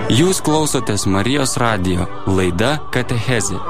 Jūs klausotės Marijos radijo, laida Katechezė.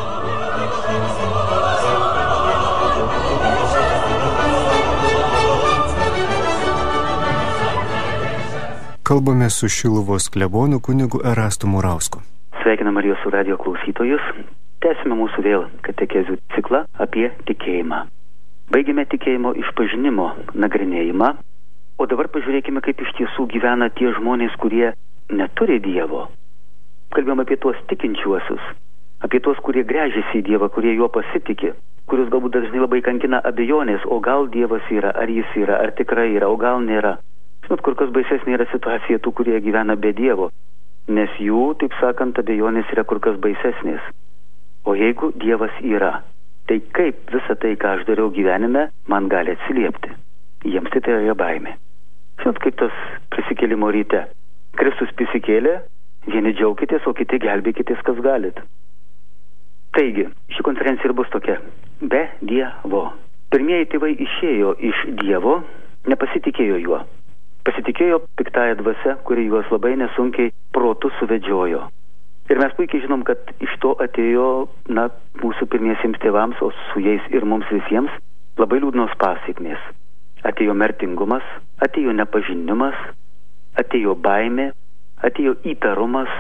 Kalbame su Šiluvos klebonu kunigu Erastu Murausku. Sveikina Marijos radijo klausytojus. Tęsime mūsų vėl katekezių ciklą apie tikėjimą. Baigėme tikėjimo išpažinimo nagrinėjimą, o dabar pažiūrėkime, kaip iš tiesų gyvena tie žmonės, kurie neturi Dievo. Kalbėjome apie tuos tikinčiuosius, apie tuos, kurie gręžiasi į Dievą, kurie juo pasitikė, kurius galbūt dažnai labai kankina abejonės, o gal Dievas yra, ar jis yra, ar tikrai yra, o gal nėra. Žinot, kur kas baisesnė yra situacija tų, kurie gyvena be Dievo, nes jų, taip sakant, abejonės yra kur kas baisesnės. O jeigu Dievas yra, tai kaip visą tai, ką aš dariau gyvenime, man gali atsiliepti? Jiems tai yra baimė. Žinot, kaip tas prisikėlimo ryte. Kristus prisikėlė, vieni džiaukitės, o kiti gelbėkitės, kas galit. Taigi, ši konferencija ir bus tokia. Be Dievo. Pirmieji tėvai išėjo iš Dievo, nepasitikėjo juo. Pasitikėjo piktąją dvasią, kuri juos labai nesunkiai protu suvedžiojo. Ir mes puikiai žinom, kad iš to atėjo, mūsų pirmiesiems tėvams, o su jais ir mums visiems, labai liūdnos pasekmės. Atėjo mirtingumas, atėjo nepažinimas, atėjo baimė, atėjo įtarumas,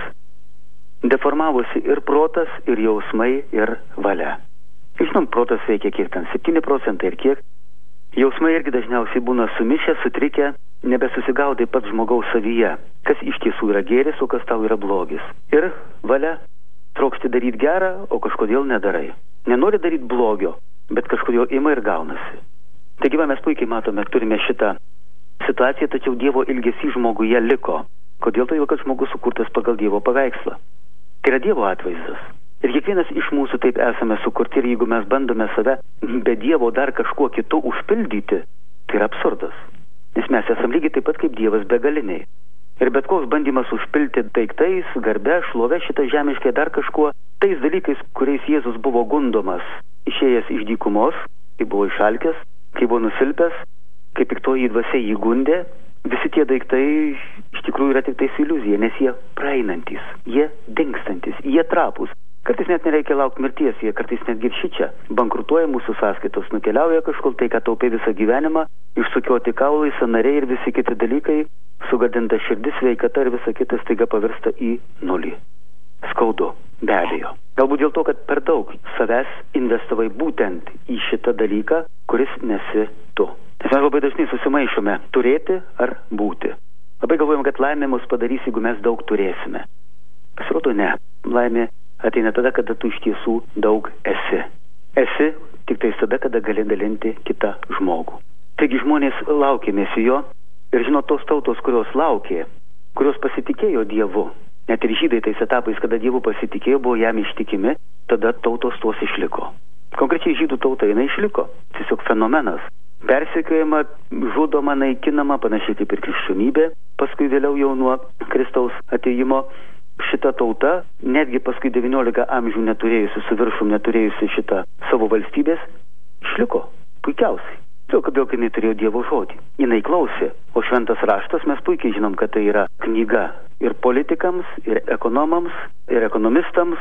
deformavosi ir protas, ir jausmai, ir valia. Žinom, protas veikia kiek ten, 7% ir kiek. Jausmai irgi dažniausiai būna sumišę, sutrikę, nebesusigaudai pats žmogaus savyje, kas iš tiesų yra gėris, o kas tau yra blogis. Ir valia, trokšti daryti gerą, o kažkodėl nedarai. Nenori daryti blogio, bet kažkodėl ima ir gaunasi. Taigi mes puikiai matome, turime šitą situaciją, tačiau Dievo ilgesys žmoguje liko. Kodėl? Todėl, kad žmogus sukurtas pagal Dievo paveikslą. Tai yra Dievo atvaizdas. Ir kiekvienas iš mūsų taip esame sukurti, ir jeigu mes bandome save be Dievo dar kažkuo kitu užpildyti, tai yra absurdas. Nes mes esame lygiai taip pat kaip Dievas begaliniai. Ir bet koks bandymas užpilti daiktais, garbe, šlove, šitą žemiškai dar kažkuo, tais dalykais, kuriais Jėzus buvo gundomas, išėjęs iš dykumos, kai buvo išalkęs, kai buvo nusilpęs, kai piktoji dvasia jį gundė, visi tie daiktai iš tikrųjų yra tik tais iliuzija, nes jie praeinantis, jie dingstantis, jie trapus. Kartais net nereikia laukti mirties, jie kartais netgi ir šičia bankrutuoja, mūsų sąskaitos nukeliauja kažkur, tai ką taupė visą gyvenimą, išsukioti kaulai, sąnariai ir visi kiti dalykai, sugadinta širdis, sveikata ir visa kita staiga pavirsta į nulį. Skaudu, be abejo. Galbūt dėl to, kad per daug savęs investavai būtent į šitą dalyką, kuris nesi tu. Nes mes labai dažnai susimaišome turėti ar būti. Labai galvojame, kad laimė mus padarys, jeigu mes daug turėsime. Pasirodo, ne. Laimė ateina tada, kada tu iš tiesų daug esi. Esi tik tais tada, kada gali dalinti kitą žmogų. Taigi žmonės laukė Mesijo ir žino tos tautos, kurios laukė, kurios pasitikėjo Dievu. Net ir žydai tais etapais, kada Dievu pasitikėjo, buvo jam ištikimi, tada tautos tos išliko. Konkrečiai žydų tauta, jinai išliko. Tiesiog fenomenas. Persekiojama, žudoma, naikinama, panašiai kaip ir krikščionybė. Paskui vėliau jau nuo Kristaus atėjimo šita tauta, netgi paskui 19 amžių neturėjusi, su viršum neturėjusi šitą savo valstybės, išliko puikiausiai. Kodėl, kad jinai turėjo Dievo žodį. Jinai klausė, o šventas raštas mes puikiai žinom, kad tai yra knyga ir politikams, ir ekonomams, ir ekonomistams,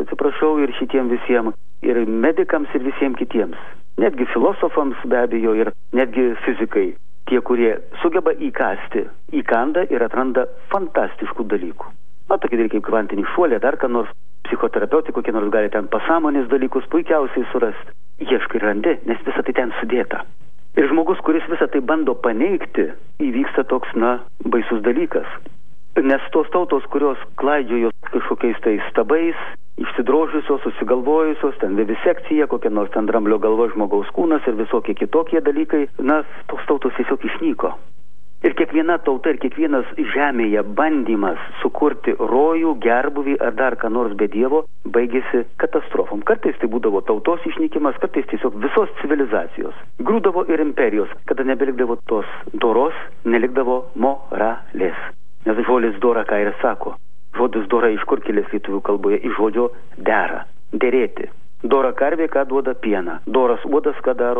ir šitiem visiems, ir medikams, ir visiems kitiems. Netgi filosofams be abejo, ir netgi fizikai. Tie, kurie sugeba įkasti, įkanda ir atranda fantastiškų dalykų. Tokie dalykai kaip kvantinį šuolį, dar ką nors, psichoterapeutai, kokie nors gali ten pasąmonės dalykus puikiausiai surasti. Ieškai ir randi, nes visą tai ten sudėta. Ir žmogus, kuris visą tai bando paneigti, įvyksta toks, baisus dalykas. Nes tos tautos, kurios klaidžiojo kažkokiais tai stabais, išsidrožusios, susigalvojusios, ten vivisekcija, kokia nors ten dramblio galva žmogaus kūnas ir visokie kitokie dalykai, tos tautos tiesiog išnyko. Ir kiekviena tauta ir kiekvienas žemėje bandymas sukurti rojų, gerbuvį ar dar ką nors be Dievo baigėsi katastrofom. Kartais tai būdavo tautos išnykimas, kartais tiesiog visos civilizacijos. Grūdavo ir imperijos, kada nebelikdavo tos doros, nelikdavo moralės. Nes žodis dora ką ir sako. Žodis dora iš kur kilęs lietuvių kalboje, iš žodžio dera, derėti. Dora karvė ką duoda pieną, doras uodas ką daro,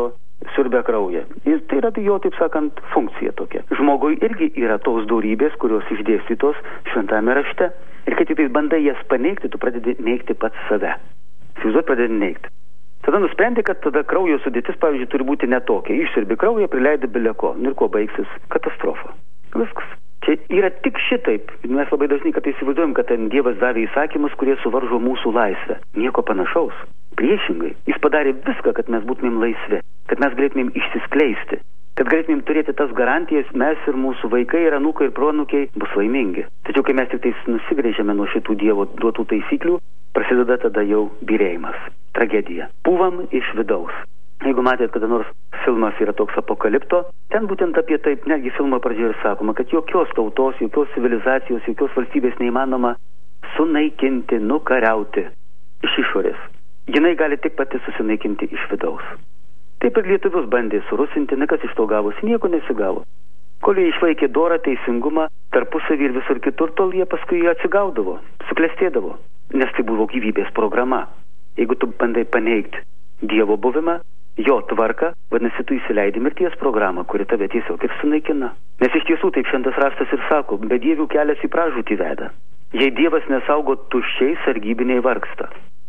siurbia kraują. Ir tai yra jo, taip sakant, funkcija tokia. Žmogui irgi yra tos dorybės, kurios išdėstytos šventame rašte. Ir kai tik bandai jas paneigti, tu pradedi neigti pats save. Įsivaizduot, pradedi neigti. Tada nusprendi, kad tada kraujo sudėtis, pavyzdžiui, turi būti netokia. Išsiurbi kraują, prileidi bileko. Ir kuo baigsis? Katastrofa. Viskas. Čia yra tik šitaip. Mes labai dažnai, kad įsivaizduojam, kad ten Dievas davė įsakymus, kurie suvaržo mūsų laisvę. Nieko panašaus. Priešingai. Jis padarė viską, kad mes būtumėm laisvi. Kad mes galėtumėm išsiskleisti. Kad galėtumėm turėti tas garantijas, mes ir mūsų vaikai ir anūkai ir proanūkiai bus laimingi. Tačiau, kai mes tik tais nusigrėžiame nuo šitų Dievo duotų taisyklių, prasideda tada jau byrėjimas. Tragedija. Pūvam iš vidaus. Jeigu matėt, kada nors filmas yra toks Apokalipto, ten būtent apie taip, netgi filmo pradžioje ir sakoma, kad jokios tautos, jokios civilizacijos, jokios valstybės neįmanoma sunaikinti, nukariauti iš išorės. Jinai gali tik pati susinaikinti iš vidaus. Taip ir lietuvius bandė surusinti, nekas iš to gavosi, nieko nesigavo. Kol jie išlaikė dorą, teisingumą, tarpusavį ir visur kitur, tol jie paskui atsigaudavo, suklestėdavo, nes tai buvo gyvybės programa. Jeigu tu bandai paneigti Dievo buvimą, jo tvarką, vadinasi, tu įsileidi mirties programą, kuri tave tiesiog ir sunaikina. Nes iš tiesų taip šventas raštas ir sako, bedievių kelias į pražūtį veda. Jei Dievas nesaugo, tuščiai sargybiniai vargsta.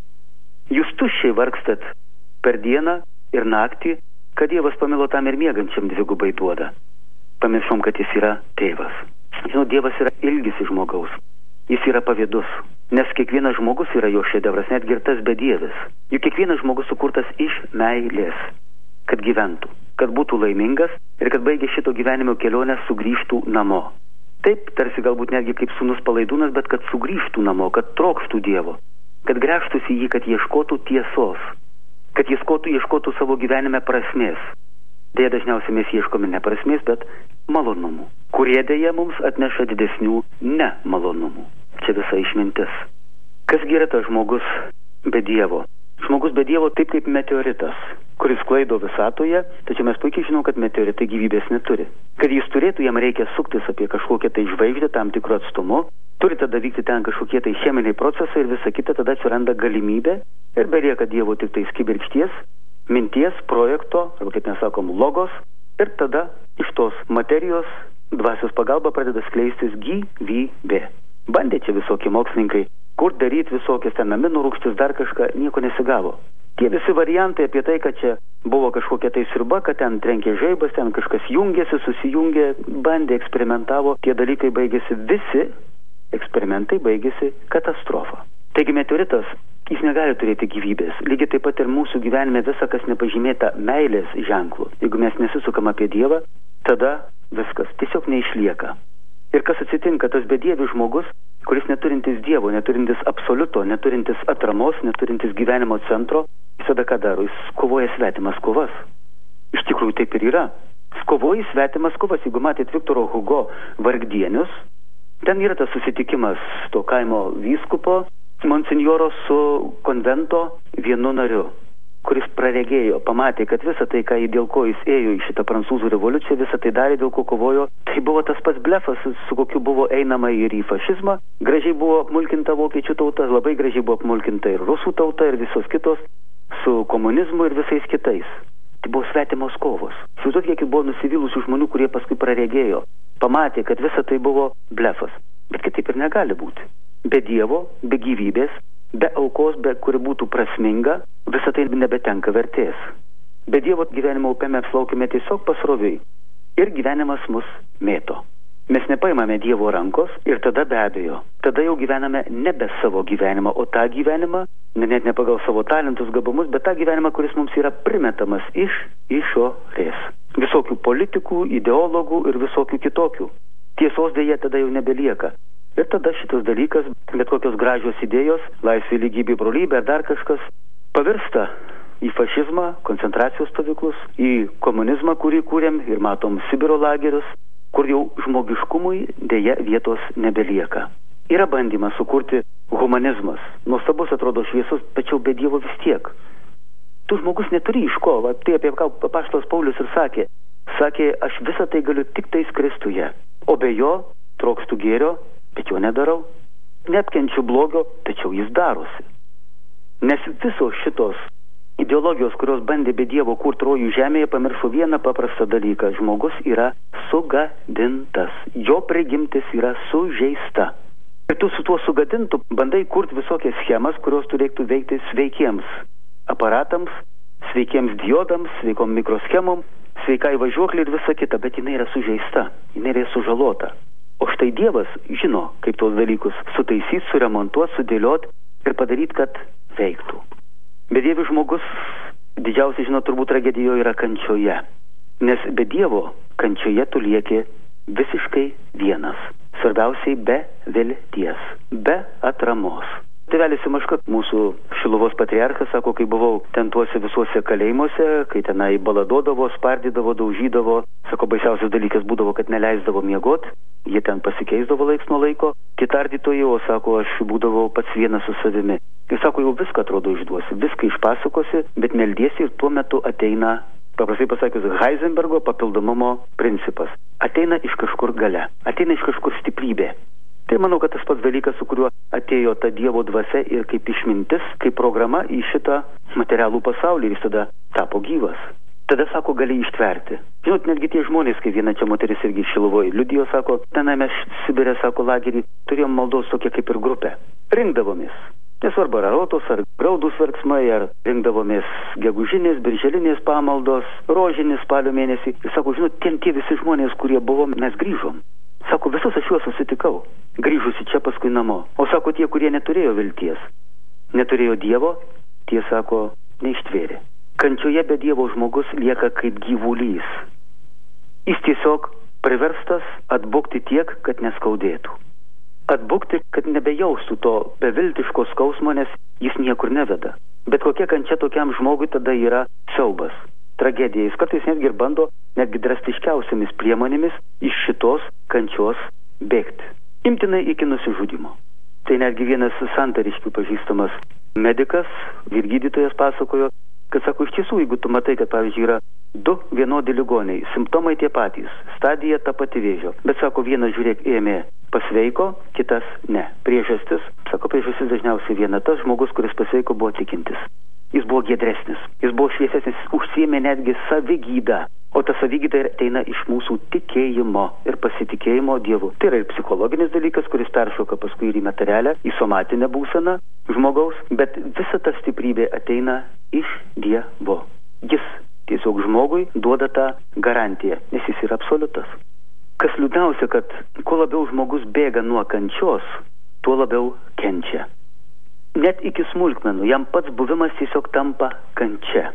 Jūs tuščiai vargstat per dieną ir naktį, kad Dievas pamilo tam ir miegančiam dvigubai duoda. Pamiršom, kad jis yra tėvas. Žinau, Dievas yra ilgisi žmogaus. Jis yra pavydus. Nes kiekvienas žmogus yra jo šedevras, net ir tas bedievis. Juk kiekvienas žmogus sukurtas iš meilės, kad gyventų, kad būtų laimingas ir kad baigę šito gyvenimo kelionę sugrįžtų namo. Taip, tarsi galbūt netgi kaip sūnus palaidūnas, bet kad sugrįžtų namo, kad trokštų Dievo, kad gręžtųsi jį, kad ieškotų tiesos, kad ieškotų savo gyvenime prasmės. Deja, dažniausiai mes ieškome ne prasmės, bet malonumų, kurie deja mums atneša didesnių nemalonumų. Čia visa išmintis. Kasgi yra tas žmogus be Dievo? Žmogus be Dievo taip kaip meteoritas, kuris sklaido visatoje, tačiau mes puikiai žinom, kad meteoritai gyvybės neturi. Kad jis turėtų, jam reikia suktis apie kažkokią tai žvaigždę tam tikru atstumu, turi tada vykti ten kažkokie tai cheminiai procesai ir visa kita, tada atsiranda galimybė ir belieka Dievo tik tai kibirkšties, minties, projekto, arba kaip mes sakom, logos, ir tada iš tos materijos dvasios pagalba pradeda skleistis gyvybė. Bandė čia visokie mokslininkai, kur daryti visokias ten aminų rūgštis, dar kažką, nieko nesigavo. Tie visi variantai apie tai, kad čia buvo kažkokia tai sriuba, kad ten trenkė žaibas, ten kažkas jungėsi, susijungė, bandė, eksperimentavo, tie dalykai baigėsi, visi eksperimentai baigėsi katastrofa. Taigi meteoritas, jis negali turėti gyvybės. Lygiai taip pat ir mūsų gyvenime visa, kas nepažymėta meilės ženklu. Jeigu mes nesisukam apie Dievą, tada viskas tiesiog neišlieka. Ir kas atsitinka, tas bedievis žmogus, kuris neturintis Dievo, neturintis absoliuto, neturintis atramos, neturintis gyvenimo centro, jis tada ką daro? Jis kovoja svetimas kovas. Iš tikrųjų taip ir yra. Kovoja svetimas kovas. Jeigu matėt Viktoro Hugo Vargdienius, ten yra tas susitikimas to kaimo vyskupo, monsinjoro su konvento vienu nariu, kuris praregėjo, pamatė, kad visa tai, dėl ko jis ėjo į šitą prancūzų revoliuciją, visa tai darė, dėl ko kovojo, tai buvo tas pats blefas, su kokiu buvo einama ir į fašizmą. Gražiai buvo apmulkinta vokiečių tauta, labai gražiai buvo apmulkinta ir rusų tauta ir visos kitos, su komunizmu ir visais kitais. Tai buvo svetimos kovos. Sužinot, kiek buvo nusivylusių žmonių, kurie paskui praregėjo, pamatė, kad visa tai buvo blefas. Bet kitaip ir negali būti. Be Dievo, be gyvybės, be aukos, be kuri būtų prasminga, visą tai nebetenka vertės. Be Dievo gyvenimo upę mes plaukime tiesiog pasroviui ir gyvenimas mus mėto. Mes nepaimame Dievo rankos ir tada be abejo, tada jau gyvename nebe savo gyvenimą, o tą gyvenimą, net ne pagal savo talentus, gabumus, bet tą gyvenimą, kuris mums yra primetamas iš išorės. Visokių politikų, ideologų ir visokių kitokių. Tiesos dėja tada jau nebelieka. Ir tada šitas dalykas, bet kokios gražios idėjos, laisvė, lygybė, brolybė ar dar kažkas, pavirsta į fašizmą, koncentracijos stovyklus, į komunizmą, kurį kūrėm ir matom Sibiro lagerius, kur jau žmogiškumui dėja vietos nebelieka. Yra bandymas sukurti humanizmas. Nuostabus atrodo šviesus, tačiau be Dievo vis tiek. Tu žmogus neturi iš ko. Tai apie ką apaštalas Paulius ir sakė. Sakė, aš visą tai galiu tik tais Kristuje. O be jo trokštų gėrio, bet jo nedarau. Neapkenčiu blogio, tačiau jis darosi. Nes visos šitos ideologijos, kurios bandė be Dievo kurti rojų žemėje, pamiršo vieną paprastą dalyką. Žmogus yra sugadintas. Jo prigimtis yra sužeista. Ir tu su tuo sugadintu bandai kurti visokias schemas, kurios turėtų veikti sveikiems aparatams, sveikiems diodams, sveikom mikroschemom, sveikai važiuoklė ir visa kita, bet jinai yra sužeista, jinai yra sužalota. O štai Dievas žino, kaip tos dalykus sutaisyti, suremontuoti, sudėlioti ir padaryti, kad veiktų. Bedievis žmogus didžiausia, žino, turbūt tragedijoje yra kančioje. Nes be Dievo kančioje tu lieki visiškai vienas. Svarbiausiai be vilties, be atramos. Tėvelis Simaška, mūsų Šiluvos patriarchas, sako, kai buvau ten tuose visuose kalėjimuose, kai tenai baladodavo, spardydavo, daužydavo, sako, baisiausias dalykas būdavo, kad neleisdavo miegot, jie ten pasikeisdavo laiks nuo laiko, kitardytojai, o sako, aš būdavau pats vienas su savimi. Ir sako, jau viską atrodo išduosi, viską išpasakosi, bet meldiesi ir tuo metu ateina, paprastai pasakius, Heisenbergo papildomumo principas. Ateina iš kažkur galia, ateina iš kažkur stiprybė. Tai manau, kad tas pats dalykas, su kuriuo atėjo ta Dievo dvasia ir kaip išmintis, kaip programa į šitą materialų pasaulį ir jis tada tapo gyvas. Tada, sako, gali ištverti. Žinot, netgi tie žmonės, kai viena čia moteris irgi Šiluvoj liudijo, sako, tenai mes Sibirė, sako, lagerį, turėjom maldos tokia kaip ir grupė. Rinkdavomės. Nesvarbu, ar rotos, ar graudus verksmai, ar rinkdavomės gegužinės, birželinės pamaldos, rožinės spalio mėnesį. Ir sako, žinot, tie visi žmonės, kurie buvom, mes grįžom. Sako, visus aš juos susitikau, grįžusi čia paskui namo. O sako, tie, kurie neturėjo vilties, neturėjo Dievo, tie, sako, neištvėrė. Kančioje be Dievo žmogus lieka kaip gyvulys. Jis tiesiog priverstas atbukti tiek, kad neskaudėtų. Atbukti, kad nebejaustų to beviltiško skausmo, nes jis niekur neveda. Bet kokia kančia tokiam žmogui tada yra siaubas, tragedija. Jis kartais netgi ir bando, netgi drastiškiausiamis priemonėmis iš šitos kančios bėgti. Imtinai iki nusižudimo. Tai netgi vienas santariškių pažįstamas medikas, vyrgydytojas pasakojo, kad sako, iš tiesų, jeigu tu matai, kad pavyzdžiui yra du vienodi ligoniai, simptomai tie patys, stadija ta pati vėžio, bet sako, vienas, žiūrėk, ėmė pasveiko, kitas ne. Priežastis, sako, priežastis dažniausiai viena, tas žmogus, kuris pasveiko, buvo tikintis. Jis buvo giedresnis, jis buvo šviesesnis, užsiėmė netgi savigydą. O ta savigyda ateina iš mūsų tikėjimo ir pasitikėjimo Dievu. Tai yra ir psichologinis dalykas, kuris peršoka paskui ir į materialę, į somatinę būseną žmogaus, bet visa ta stiprybė ateina iš Dievo. Jis tiesiog žmogui duoda tą garantiją, nes jis yra absoliutas. Kas liūdniausia, kad kuo labiau žmogus bėga nuo kančios, tuo labiau kenčia. Net iki smulkmenų, jam pats buvimas tiesiog tampa kančia.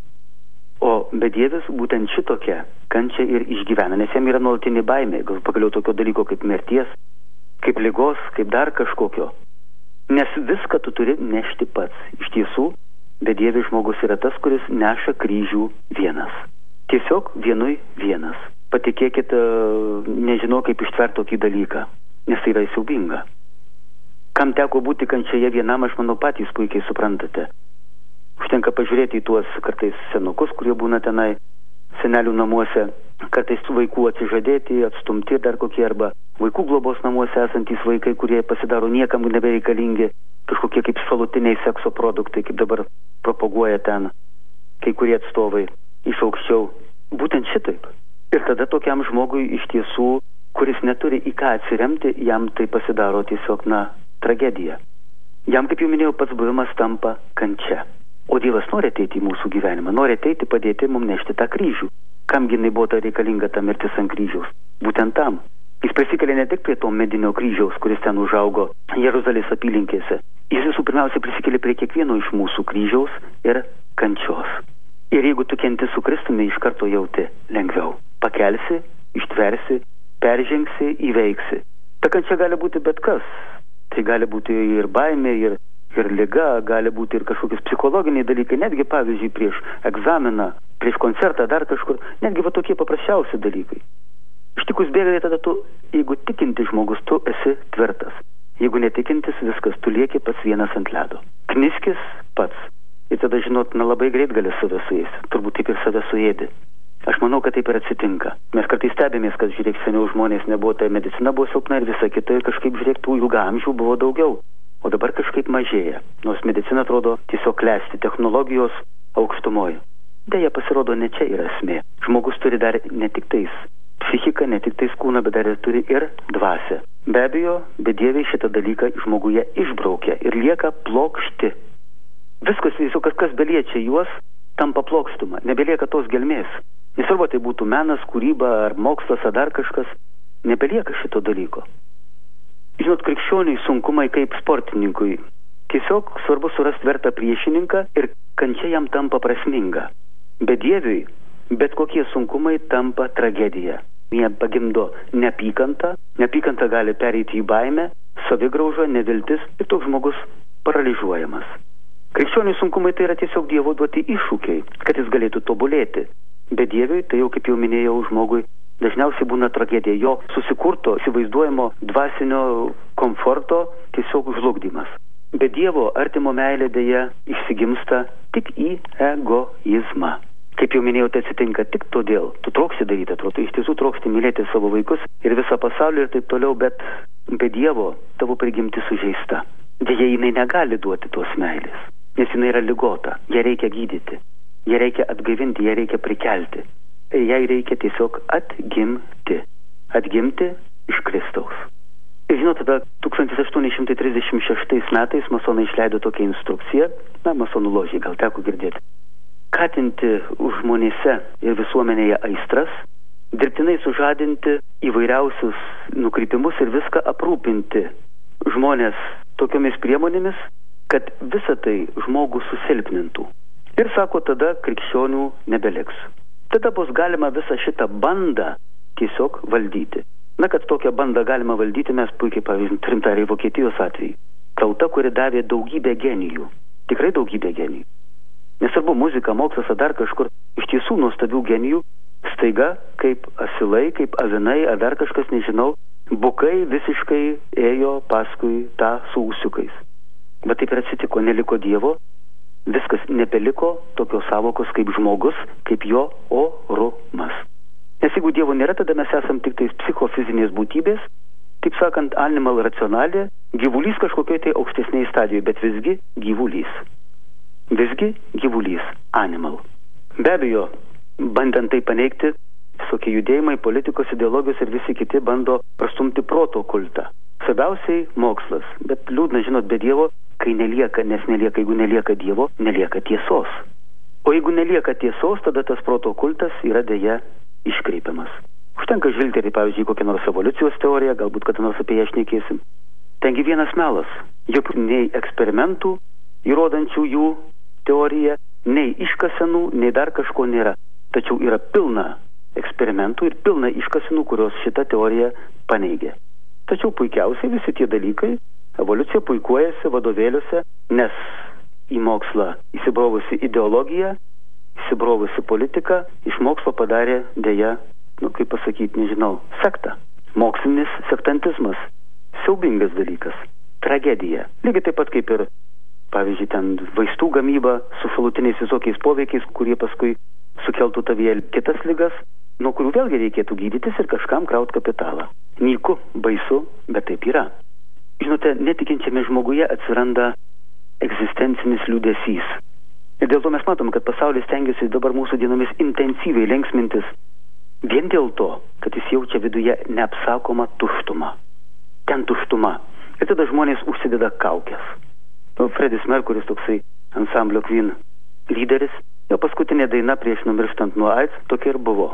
O bedievis būtent šitokia kančia ir išgyvena, nes jam yra nuolatinė baimė, gal pagaliau tokio dalyko kaip mirties, kaip ligos, kaip dar kažkokio. Nes viską tu turi nešti pats. Iš tiesų, bedievis žmogus yra tas, kuris neša kryžių vienas. Tiesiog vienui vienas. Patikėkit, nežinau, kaip ištverti tokį dalyką, nes tai yra siaubinga. Kam teko būti kančioje vienam, aš manau, patys puikiai suprantate. Užtenka pažiūrėti į tuos kartais senukus, kurie būna tenai senelių namuose, kartais vaikų atsižadėti, atstumti dar kokie, arba vaikų globos namuose esantys vaikai, kurie pasidaro niekam nebereikalingi, kažkokie kaip šalutiniai sekso produktai, kaip dabar propaguoja ten kai kurie atstovai iš aukščiau. Būtent šitaip. Ir tada tokiam žmogui iš tiesų, kuris neturi į ką atsiremti, jam tai pasidaro tiesiog, tragedija. Jam, kaip jau minėjau, pats buvimas tampa kančia. O Dievas nori ateiti į mūsų gyvenimą, nori ateiti padėti mums nešti tą kryžių. Kamgi jinai buvo ta reikalinga ta mirtis ant kryžiaus? Būtent tam. Jis prisikėlė ne tik prie to medinio kryžiaus, kuris ten užaugo Jeruzalės apylinkėse. Jis visų pirmiausia prisikėlė prie kiekvieno iš mūsų kryžiaus ir kančios. Ir jeigu tu kenti su Kristumi, iš karto jauti lengviau. Pakelsi, ištversi, peržengsi, įveiksi. Ta kančia gali būti bet kas. Tai gali būti ir baimė, ir liga, gali būti ir kažkokius psichologiniai dalykai, netgi pavyzdžiui prieš egzaminą, prieš koncertą, dar kažkur, netgi va tokie paprasčiausi dalykai. Ištikus bėgai tada tu, jeigu tikinti žmogus, tu esi tvirtas. Jeigu netikintis, viskas, tu lieki pats vienas ant ledo. Kniskis pats. Ir tada, žinot, labai greit gali save suėsti. Turbūt taip ir save suėdi. Aš manau, kad taip ir atsitinka. Mes kartais stebėmės, kad, žiūrėk, seniau žmonės nebuvo, tai medicina buvo silpna ir visa kita, ir kažkaip, žiūrėk, tų ilgaamžių buvo daugiau. O dabar kažkaip mažėja. Nors medicina atrodo tiesiog klesti, technologijos aukštumoje. Deja, pasirodo, ne čia yra esmė. Žmogus turi dar ne tik tais psichiką, ne tik tais kūną, bet dar turi ir dvasią. Be abejo, bedieviai šitą dalyką žmoguje išbraukia ir lieka plokšti. Viskas, tiesiog kas beliečia juos, tampa plokštuma, nebelieka tos gelmės. Nesvarbu, tai būtų menas, kūryba ar mokslas ar dar kažkas, nebelieka šito dalyko. Žinot, krikščioniai sunkumai kaip sportininkui. Tiesiog svarbu surasti vertą priešininką ir kančia jam tampa prasminga. Bedieviui bet kokie sunkumai tampa tragedija. Jie pagimdo neapykantą, neapykanta gali pereiti į baimę, savigraužą, neviltis ir toks žmogus paralyžiuojamas. Krikščionių sunkumai tai yra tiesiog Dievo duoti iššūkiai, kad jis galėtų tobulėti. Bedieviui, tai jau kaip jau minėjau, žmogui dažniausiai būna tragedija, jo susikurto, įsivaizduojamo dvasinio komforto tiesiog žlugdymas. Be Dievo artimo meilė dėja išsigimsta tik į egoizmą. Kaip jau minėjau, tai atsitinka tik todėl, tu troksti daryti, atrodo, iš tiesų troksti mylėti savo vaikus ir visą pasaulį ir taip toliau, bet be Dievo tavo prigimtis sužeista. Dėja, jinai negali duoti tos meilės, nes jinai yra ligota, ją reikia gydyti, ją reikia atgaivinti, ją reikia prikelti. Jai reikia tiesiog atgimti iš Kristaus. Ir žinot, tada 1836 metais masonai išleido tokią instrukciją, masonų ložiai gal teko girdėti, skatinti žmonėse ir visuomenėje aistras, dirbtinai sužadinti įvairiausius nukrypimus ir viską aprūpinti žmonės tokiomis priemonėmis, kad visą tai žmogų susilpnintų. Ir sako, tada krikščionių nebeliks. Tada bus galima visą šitą bandą tiesiog valdyti. Na, kad tokią bandą galima valdyti, mes puikiai, pavyzdžiui, turim tą ir Vokietijos atvejį. Tauta, kuri davė daugybę genijų. Tikrai daugybę genijų. Nesvarbu, muzika, mokslas ar dar kažkur, iš tiesų nuostabių genijų, staiga, kaip asilai, kaip avinai, ar dar kažkas, nežinau, bukai visiškai ėjo paskui tą su ūsiukais. Bet taip ir atsitiko, neliko Dievo, viskas nebeliko tokios savokos kaip žmogus, kaip jo orumas. Nes jeigu Dievo nėra, tada mes esam tik tais psichofizinės būtybės, taip sakant, animal racionalė, gyvulys kažkokioj tai aukštesnėj stadijoje, bet visgi gyvulys. Visgi gyvulys, animal. Be abejo, bandant tai paneigti, visokie judėjimai, politikos, ideologijos ir visi kiti bando prastumti proto kultą. Svarbiausiai mokslas, bet liūdna, žinot, be Dievo, kai nelieka, jeigu nelieka Dievo, nelieka tiesos. O jeigu nelieka tiesos, tada tas proto kultas yra deja iškreipiamas. Užtenka žvilgterį, pavyzdžiui, kokią nors evoliucijos teoriją, galbūt kada nors apie ją šnekėsim. Tengi vienas melas, juk nei eksperimentų įrodančių jų teoriją, nei iškasenų, nei dar kažko nėra. Tačiau yra pilna eksperimentų ir pilna iškasenų, kurios šitą teoriją paneigia. Tačiau puikiausiai visi tie dalykai, evoliucija puikuojasi vadovėliuose, nes į mokslą įsibrovusi ideologija, įsibrovusi politika, iš mokslo padarė deja, kaip pasakyti, nežinau, sektą. Mokslinis sektantizmas. Siaubingas dalykas. Tragedija. Lygiai taip pat kaip ir, pavyzdžiui, ten vaistų gamyba su šalutiniais visokiais poveikiais, kurie paskui sukeltų tavyje kitas ligas, nuo kurių vėlgi reikėtų gydytis ir kažkam kraut kapitalą. Nyku, baisu, bet taip yra. Žinote, netikinčiame žmoguje atsiranda egzistencinis liūdesys. Ir dėl to mes matome, kad pasaulis stengiasi dabar mūsų dienomis intensyviai linksmintis vien dėl to, kad jis jaučia viduje neapsakomą tuštumą. Ten tuštuma. Ir tada žmonės užsideda kaukės. Fredis Merkuris, toksai ansamblio Queen lyderis, jo paskutinė daina prieš numirštant nuo AIDS tokia ir buvo.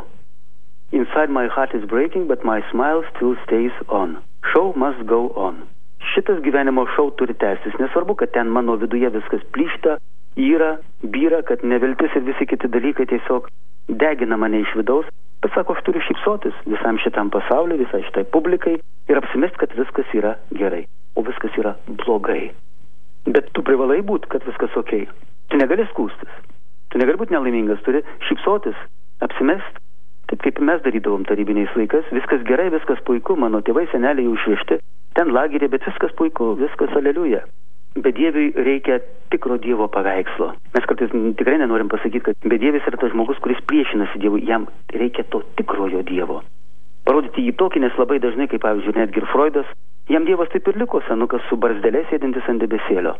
Inside my heart is breaking, but my smile still stays on. Show must go on. Šitas gyvenimo šou turi tęstis. Nesvarbu, kad ten mano viduje viskas plyšta, yra, byra, kad neviltis ir visi kiti dalykai tiesiog degina mane iš vidaus. Bet sako, aš turiu šypsotis visam šitam pasauliu, visai šitai publikai ir apsimest, kad viskas yra gerai, o viskas yra blogai. Bet tu privalai būti, kad viskas okei. Tu negali skūstis. Tu negali būti nelaimingas, turi šypsotis, apsimest. Taip kaip mes darydavom tarybiniais laikais, viskas gerai, viskas puiku, mano tėvai, seneliai jau išvežti, ten lagerė, bet viskas puiku, viskas aleliuja. Bedieviui reikia tikro Dievo paveikslo. Mes kartais tikrai nenorim pasakyti, kad bedievis yra tas žmogus, kuris priešinasi Dievui, jam reikia to tikrojo Dievo. Parodyti jį tokį, nes labai dažnai, kaip pavyzdžiui, netgi ir Freudas, jam Dievas taip ir liko senukas su barzdelė sėdintis ant debesėlio.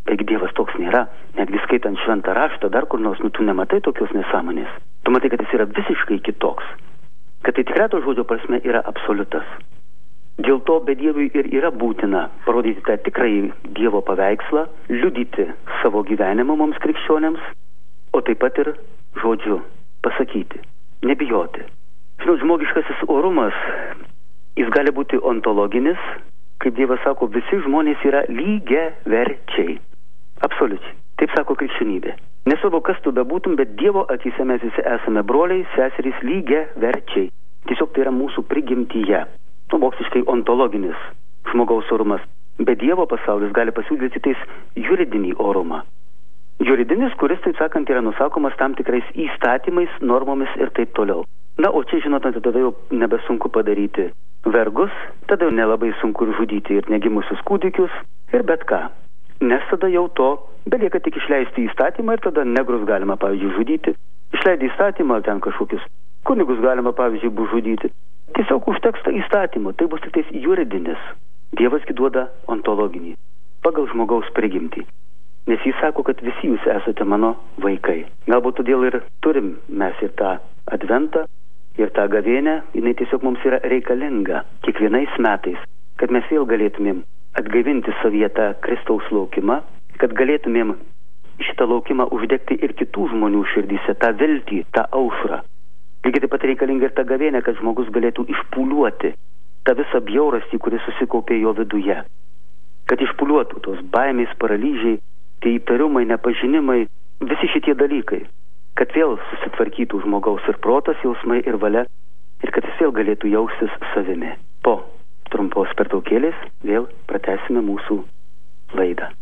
Taigi Dievas toks nėra. Netgi skaitant šventą raštą, dar kur nors, tu nematai tokios nesąmonės. Tu matai, kad jis yra visiškai kitoks. Kad tai tikrai to žodžio prasme yra absoliutas. Dėl to bedieviui ir yra būtina parodyti tą tikrąjį Dievo paveikslą, liudyti savo gyvenimą mums krikščionėms, o taip pat ir žodžiu pasakyti, nebijoti. Žinot, žmogiškasis orumas, jis gali būti ontologinis, kaip Dievas sako, visi žmonės yra lygiaverčiai. Absoliučiai. Taip sako krikščionybė. Nesvarbu, kas tu bebūtum, bet Dievo akyse mes visi esame broliai, seserys lygiaverčiai. Tiesiog tai yra mūsų prigimtyje. Moksliškai ontologinis žmogaus orumas. Bet Dievo pasaulis gali pasiūlyti tais juridinį orumą. Juridinis, kuris, taip sakant, yra nusakomas tam tikrais įstatymais, normomis ir taip toliau. Na, o čia, žinot, tada jau nebesunku padaryti vergus, tada jau nelabai sunku ir žudyti ir negimusius kūdikius ir bet ką. Nes tada jau to belieka tik išleisti įstatymą ir tada negrus galima, pavyzdžiui, žudyti. Išleidai įstatymą, ten kažkokius kunigus galima, pavyzdžiui, žudyti. Tiesiog užteksta įstatymo, tai bus tik tais juridinis. Dievas duoda ontologinį, pagal žmogaus prigimtį. Nes jis sako, kad visi jūs esate mano vaikai. Galbūt todėl ir turim mes ir tą adventą, ir tą gavėnę, jinai tiesiog mums yra reikalinga kiekvienais metais, kad mes vėl galėtumėm atgaivinti savyje tą Kristaus laukimą, kad galėtumėm šitą laukimą uždegti ir kitų žmonių širdyse, tą viltį, tą aušrą. Lygiai taip pat reikalinga ir ta gavėnė, kad žmogus galėtų išpūliuoti tą visą bjaurastį, kuris susikaupė jo viduje. Kad išpūliuotų tos baimės, paralyžiai, tie įtarumai, nepažinimai, visi šitie dalykai. Kad vėl susitvarkytų žmogaus ir protas, jausmai ir valia, ir kad jis vėl galėtų jaustis savimi. Po trumpos pertraukėlės vėl pratęsime mūsų laidą.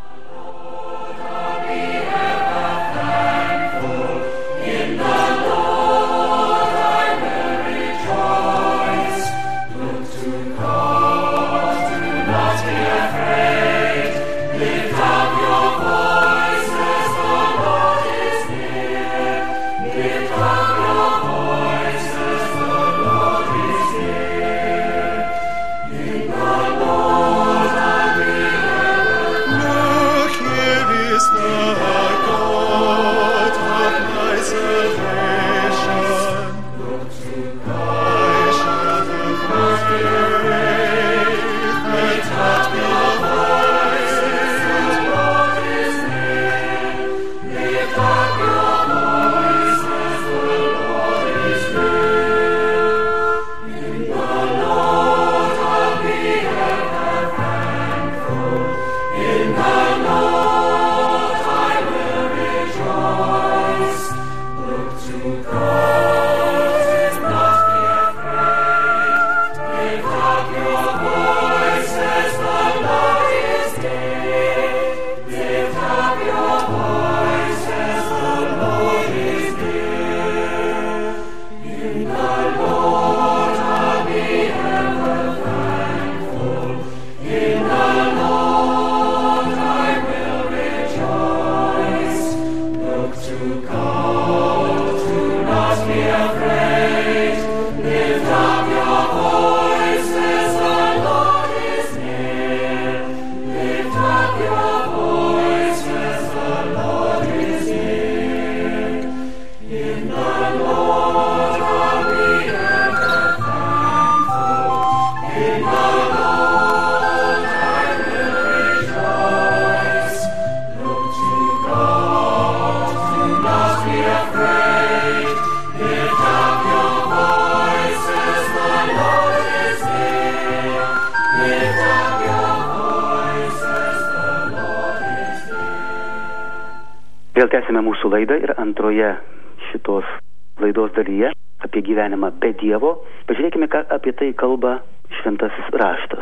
Vėl tęsime mūsų laidą ir antroje šitos laidos dalyje apie gyvenimą be Dievo. Pažiūrėkime, ką apie tai kalba šventasis raštas.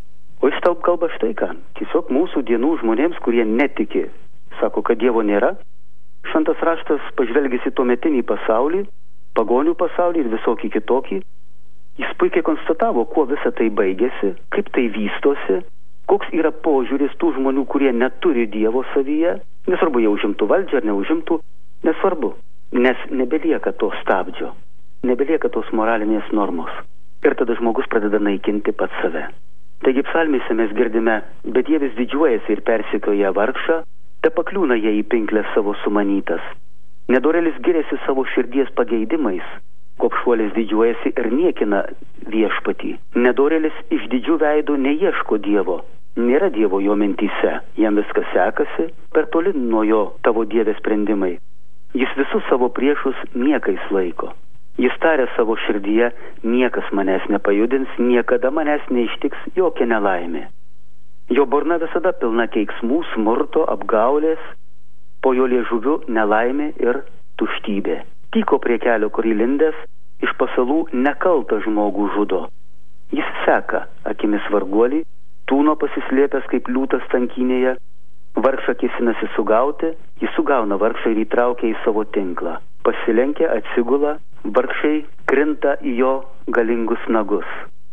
O jis tau kalba štai ką. Tiesiog mūsų dienų žmonėms, kurie netiki, sako, kad Dievo nėra. Šventas raštas pažvelgęs į tuometinį pasaulį, pagonių pasaulį ir visokį kitokį. Jis puikiai konstatavo, kuo visa tai baigėsi, kaip tai vystosi, koks yra požiūris tų žmonių, kurie neturi Dievo savyje. Nesvarbu, jie užimtų valdžią ar neužimtų, nesvarbu, nes nebelieka to stabdžio, nebelieka tos moralinės normos. Ir tada žmogus pradeda naikinti pats save. Taigi psalmėse mes girdime, bedievis didžiuojasi ir persekioja vargšą, te pakliūna jie į pinklę savo sumanytas. Nedorelis giriasi savo širdies pageidimais, gobšuolis didžiuojasi ir niekina viešpatį. Nedorelis iš didžių veidų neieško Dievo, nėra Dievo jo mintyse, jam viskas sekasi, per toli nuo jo tavo Dieve sprendimai. Jis visus savo priešus niekais laiko. Jis taria savo širdyje, niekas manęs nepajudins, niekada manęs neištiks jokia nelaimė. Jo burna visada pilna keiksmų, smurto, apgaulės, po jo liežuviu nelaimė ir tuštybė. Tyko prie kelio, kur įlindęs, iš pasalų nekaltą žmogų žudo. Jis seka akimis varguolį, tūno pasislėpęs kaip liūtas tankinėje, vargšą kėsinasi sugauti, jis sugauna vargšą ir įtraukia į savo tinklą. Pasilenkia, atsigula, vargšai krinta į jo galingus nagus.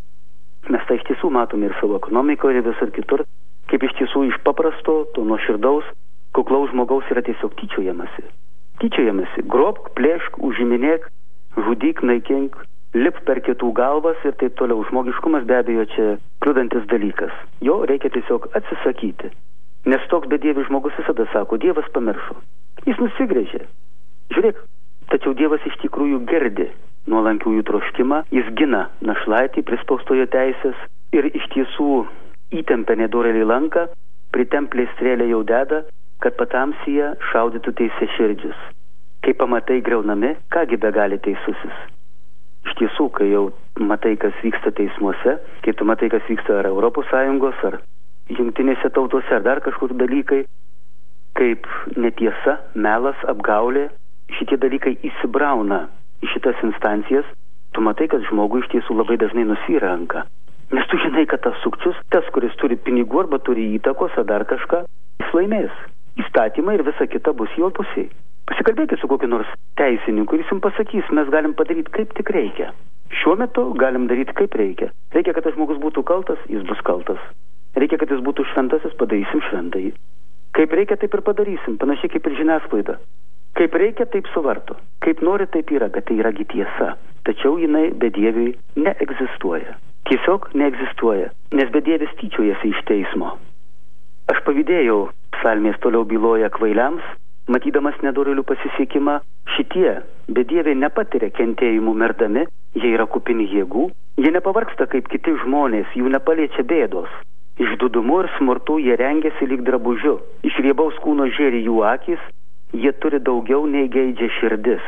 Mes tai iš tiesų matome ir savo ekonomikoje ir visur kitur, kaip iš tiesų iš paprasto, to nuoširdaus, kuklaus žmogaus yra tiesiog tyčiojamasi. Tyčiojamasi, grobk, plėšk, užiminėk, žudyk, naikink, lip per kitų galvas ir taip toliau. Žmogiškumas be abejo čia kliudantis dalykas. Jo reikia tiesiog atsisakyti. Nes toks bedievis žmogus visada sako, Dievas pamiršo. Jis nusigrėžė. Žiūrėk, tačiau Dievas iš tikrųjų girdi nuolankiųjų troškimą, jis gina našlaitį prispaustojo teisės ir iš tiesų įtempia nedorėlį lanką, pritemplė strėlę jau deda, kad patamsyje šaudytų teisė širdžius. Kai pamatai griaunami, kągi begali teisusis. Iš tiesų, kai jau matai, kas vyksta teismuose, kai tu matai, kas vyksta ar Europos Sąjungos, ar jungtinėse tautose, ar dar kažkur dalykai, kaip netiesa, melas, apgaulė, šitie dalykai įsibrauna į šitas instancijas, tu matai, kad žmogui iš tiesų labai dažnai nusiranka. Nes tu žinai, kad tas sukčius, tas, kuris turi pinigų arba turi įtakos ar dar kažką, jis laimės. Įstatymai ir visa kita bus jo pusiai. Pasikalbėkit su kokiu nors teisininku ir jis jums pasakys, mes galim padaryti kaip tik reikia. Šiuo metu galim daryti kaip reikia. Reikia, kad tas žmogus būtų kaltas, jis bus kaltas. Reikia, kad jis būtų šventasis, padarysim šventąjį. Kaip reikia, taip ir padarysim, panašiai kaip ir žiniasklaida. Kaip reikia, taip suvarto. Kaip nori, taip yra, bet tai yragi tiesa. Tačiau jinai bedieviui neegzistuoja. Tiesiog neegzistuoja, nes bedievis tyčiojasi iš teismo. Aš pavydėjau, psalmės toliau byloja kvailiams, matydamas nedorėlių pasisekimą, šitie bedieviai nepatiria kentėjimų merdami, jie yra kupini jėgų, jie nepavargsta kaip kiti žmonės, jų nepaliečia bėdos. Išdudumu ir smurtu jie rengiasi lyg drabužiu, iš riebaus kūno žėri jų akys, jie turi daugiau nei geidžia širdis.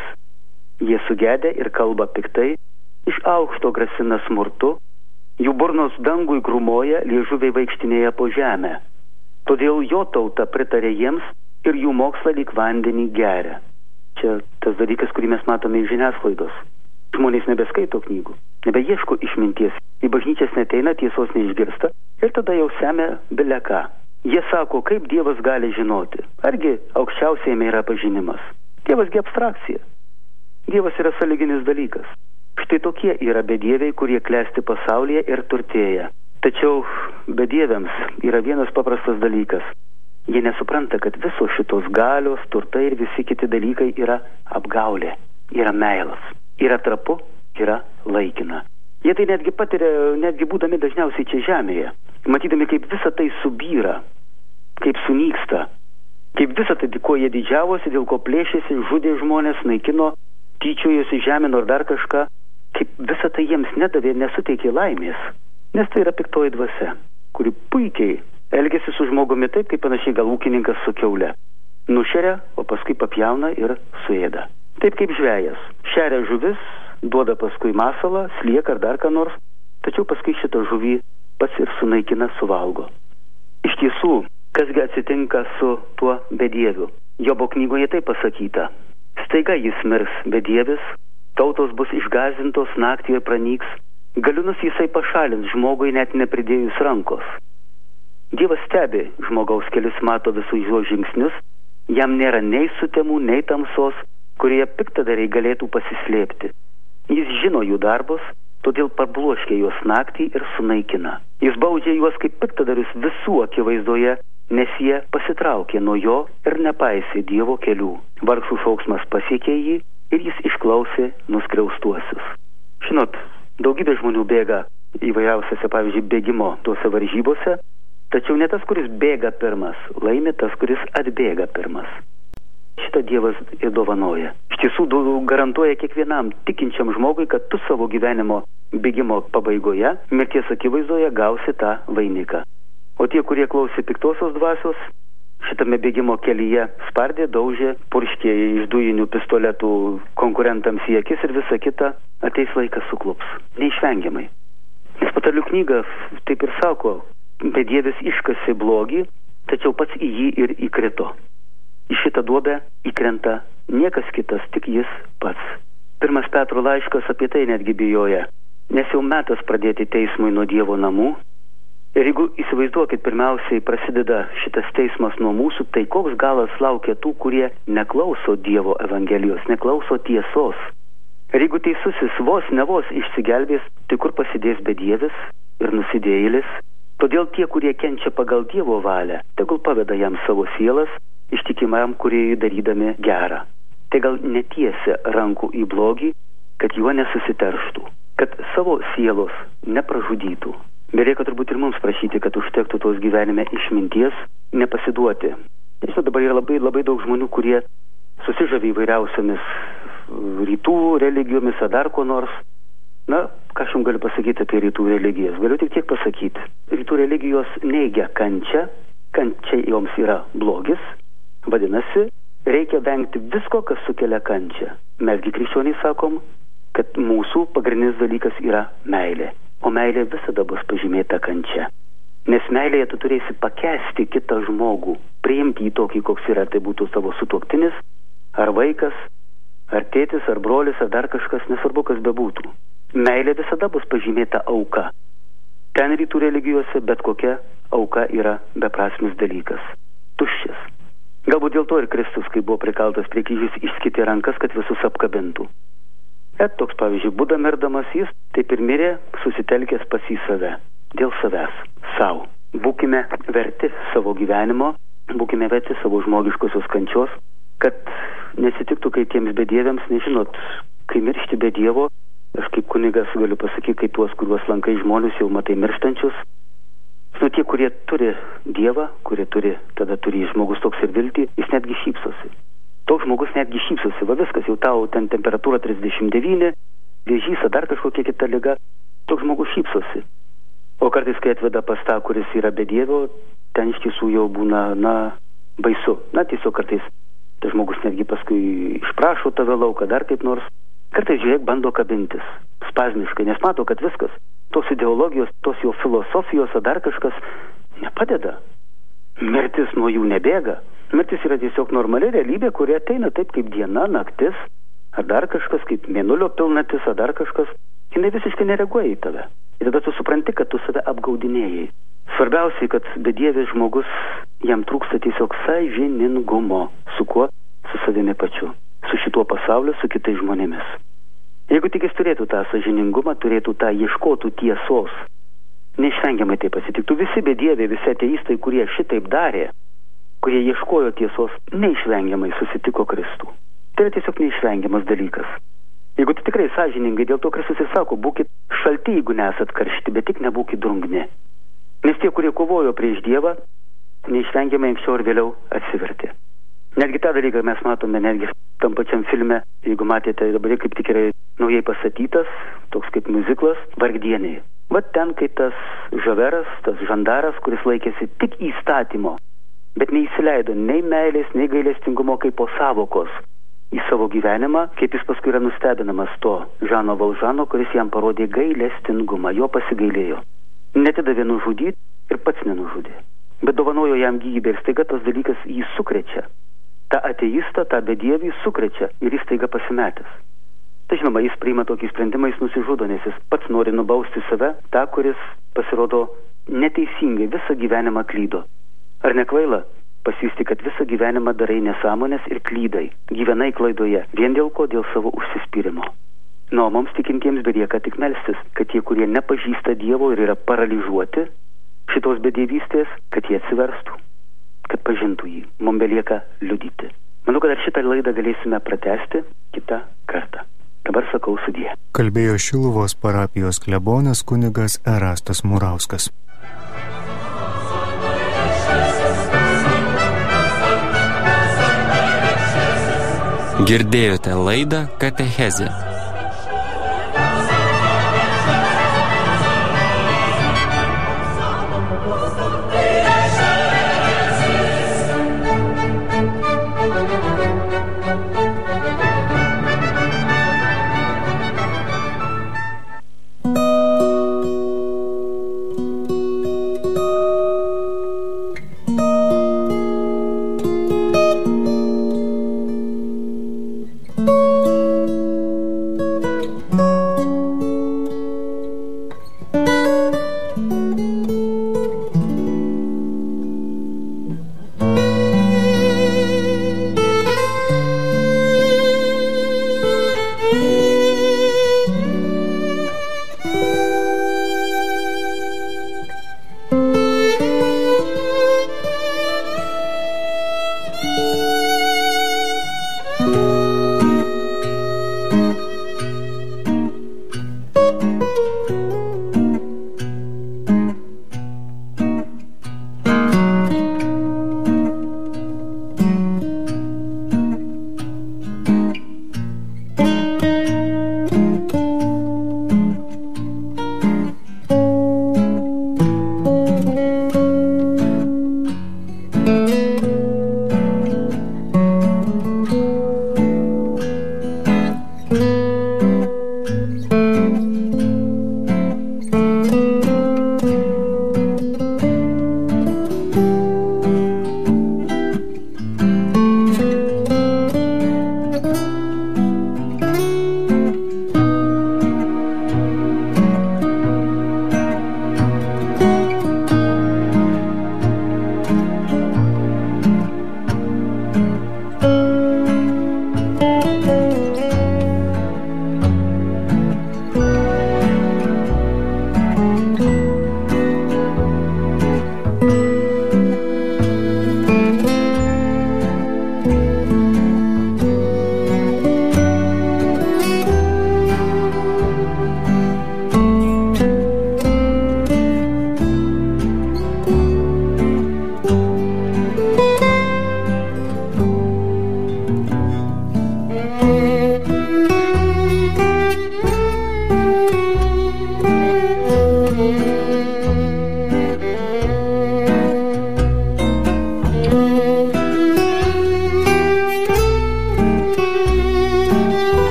Jie sugedę ir kalba piktai, iš aukšto grasina smurtu, jų burnos dangui grūmoja, liežuviai vaikštinėja po žemę. Todėl jo tauta pritarė jiems ir jų mokslą lyg vandenį geria. Čia tas dalykas, kurį mes matome iš žiniasklaidos. Žmonės nebeskaito knygų, nebeieško išminties, į bažnyčias neteina, tiesos neišgirsta ir tada jau semia beleką. Jie sako, kaip Dievas gali žinoti, argi aukščiausiame yra pažinimas. Dievasgi abstrakcija. Dievas yra sąlyginis dalykas. Štai tokie yra bedieviai, kurie klesti pasaulyje ir turtėja. Tačiau bedieviams yra vienas paprastas dalykas. Jie nesupranta, kad visos šitos galios, turtai ir visi kiti dalykai yra apgaulė, yra meilas, yra trapu, yra laikina. Jie tai netgi patiria, netgi būdami dažniausiai čia žemėje, matydami, kaip visa tai subyra, kaip sunyksta, kaip visa tai, ko jie didžiavosi, dėl ko plėšėsi, žudė žmonės, naikino, tyčiojosi, žemino ar dar kažką, kaip visa tai jiems nedavė ir nesuteikė laimės, nes tai yra piktoji dvasia, kuri puikiai elgiasi su žmogumi taip, kaip panašiai gal ūkininkas su kiaule. Nušeria, o paskui papjauna ir suėda. Taip kaip žvejas. Šeria žuvis, duoda paskui masalą, slieką ar dar ką nors, tačiau paskui šitą žuvį pats ir sunaikina, suvalgo. Iš tiesų, kasgi atsitinka su tuo bedieviu? Jobo knygoje taip pasakyta. Staiga jis mirs bedievis, tautos bus išgąsdintos, naktį ir pranyks, galiūnus jisai pašalins žmogui net nepridėjus rankos. Dievas stebi žmogaus kelius, mato visus jo žingsnius, jam nėra nei sutemų, nei tamsos, kurioje piktadariai galėtų pasislėpti. Jis žino jų darbus, todėl parbloškia juos naktį ir sunaikina. Jis baudžia juos kaip piktadarius visų akivaizdoje, nes jie pasitraukė nuo jo ir nepaisė Dievo kelių. Vargšų šauksmas pasiekė jį ir jis išklausė nuskriaustuosius. Žinot, daugybė žmonių bėga įvairiausiose, pavyzdžiui, bėgimo tuose varžybose. Tačiau ne tas, kuris bėga pirmas, laimi tas, kuris atbėga pirmas. Šitą Dievas ir dovanoja. Iš tiesų garantuoja kiekvienam tikinčiam žmogui, kad tu savo gyvenimo bėgimo pabaigoje, mirties akivaizdoje gausi tą vainiką. O tie, kurie klausė piktosios dvasios, šitame bėgimo kelyje spardė, daužė, purškė iš dujinių pistoletų konkurentams į akis ir visa kita, ateis laikas suklups. Neišvengiamai. Nes Patarlių knyga taip ir sako, bedievis iškasė blogį, tačiau pats į jį ir įkrito. Į šitą duobę įkrenta niekas kitas, tik jis pats. 1 Petro laiškas apie tai netgi bijoja, nes jau metas pradėti teismui nuo Dievo namų. Ir jeigu įsivaizduokit, pirmiausiai prasideda šitas teismas nuo mūsų, tai koks galas laukia tų, kurie neklauso Dievo evangelijos, neklauso tiesos. Ir jeigu teisusis vos išsigelbės, tai kur pasidės bedievis ir nusidėjėlis? Todėl tie, kurie kenčia pagal Dievo valią, tegul paveda jam savo sielas, ištikimam kūrėjui darydami gerą. Tai gal netiesia rankų į blogį, kad juo nesusiterštų, kad savo sielos nepražudytų. Bereikia turbūt ir mums prašyti, kad užtektų tos gyvenime išminties, nepasiduoti. Nežinau, dabar yra labai daug žmonių, kurie susižavi įvairiausiamis rytų religijomis ar dar ko nors. Na, ką aš jums galiu pasakyti apie rytų religijas? Galiu tik tiek pasakyti. Rytų religijos neigia kančią, kančia joms yra blogis. Vadinasi, reikia vengti visko, kas sukelia kančią. Mesgi krikščioniai sakom, kad mūsų pagrindinis dalykas yra meilė. O meilė visada bus pažymėta kančia. Nes meilėje tu turėsi pakęsti kitą žmogų, priimti jį tokį, koks yra, tai būtų savo sutuoktinis, ar vaikas, ar tėtis, ar brolis, ar dar kažkas, nesvarbu, kas bebūtų. Meilė visada bus pažymėta auka. Ten rytų religijose bet kokia auka yra beprasmis dalykas. Tuščias. Galbūt dėl to ir Kristus, kai buvo prikaltas prie kryžiaus, išskėtė rankas, kad visus apkabintų. Toks, pavyzdžiui, Buda mirdamas, jis taip ir mirė, susitelkęs pas į save. Dėl savęs. Sau. Būkime verti savo gyvenimo, būkime verti savo žmogiškosios kančios, kad nesitiktų, kai tiems bedieviams, nežinot, kai miršti be Dievo, aš kaip kunigas galiu pasakyti, kai tuos, kuriuos lankai žmonės jau matai mirštančius. Nu, tie, kurie turi Dievą, kurie tada turi žmogus toks ir viltį, jis netgi šypsosi. Toks žmogus netgi šypsosi, va viskas, jau tau ten temperatūra 39, vėžys, dar kažkokia kita liga, toks žmogus šypsosi. O kartais, kai atveda pas tą, kuris yra be Dievo, ten iš tiesų jau būna, baisu. Tiesiog kartais tas žmogus netgi paskui išprašo tave lauką, dar kaip nors. Kartais, žiūrėk, bando kabintis, spazmiškai, nes mato, kad viskas, tos ideologijos, tos jo filosofijos, ar dar kažkas nepadeda. Mirtis nuo jų nebėga. Mirtis yra tiesiog normali realybė, kuri ateina taip kaip diena, naktis, ar dar kažkas, kaip mėnulio pilnatis, ar dar kažkas. Jinai visiškai nereaguoja į tave. Ir tada tu supranti, kad tu save apgaudinėjai. Svarbiausiai, kad bedievis žmogus, jam trūksta tiesiog sąžiningumo. Su kuo? Su savimi pačiu. Su šituo pasauliu, su kitais žmonėmis. Jeigu tik jis turėtų tą sąžiningumą, turėtų tą ieškotų tiesos, neišvengiamai tai pasitiktų. Visi bedieviai, visi ateistai, kurie šitaip darė, kurie ieškojo tiesos, neišvengiamai susitiko Kristų. Tai yra tiesiog neišvengiamas dalykas. Jeigu tu tikrai sąžiningai, dėl to Kristus ir sako, būkit šalti, jeigu nesat karšti, bet tik nebūkit drungni. Nes tie, kurie kovojo prieš Dievą, neišvengiamai anksčiau ir vėliau atsivertė. Netgi tą dalyką mes matome netgi tam pačiam filme, jeigu matėte, dabar kaip tik yra naujai pastatytas, toks kaip muziklas, Vargdieniai. Va ten, kai tas žaveras, tas žandaras, kuris laikėsi tik įstatymo, bet neįsileido nei meilės, nei gailestingumo kaip po savokos į savo gyvenimą, kaip jis paskui yra nustebinamas to Žano Valžano, kuris jam parodė gailestingumą, jo pasigailėjo. Netidavė nužudyti ir pats nenužudė, bet dovanojo jam gyvybę ir staiga tas dalykas jį sukrečia. Ta ateistą, tą bedievį sukrečia ir jis staiga pasimetęs. Tai žinoma, jis priima tokį sprendimą, jis nusižudo, nes jis pats nori nubausti save, tą, kuris pasirodo neteisingai, visą gyvenimą klydo. Ar nekvaila pasijusti, kad visą gyvenimą darai nesąmonės ir klydai, gyvenai klaidoje, vien dėl ko, dėl savo užsispyrimo. O mums tikintiems belieka tik melstis, kad tie, kurie nepažįsta Dievo ir yra paralyžiuoti šitos bedievystės, kad jie atsiverstų, kad pažintų jį. Mums belieka liudyti. Manau, kad ar šitą laidą galėsime pratęsti kitą kartą. Dabar dabar sakau sudie. Kalbėjo Šiluvos parapijos klebonas kunigas Erastas Murauskas. Girdėjote laidą Katechezė.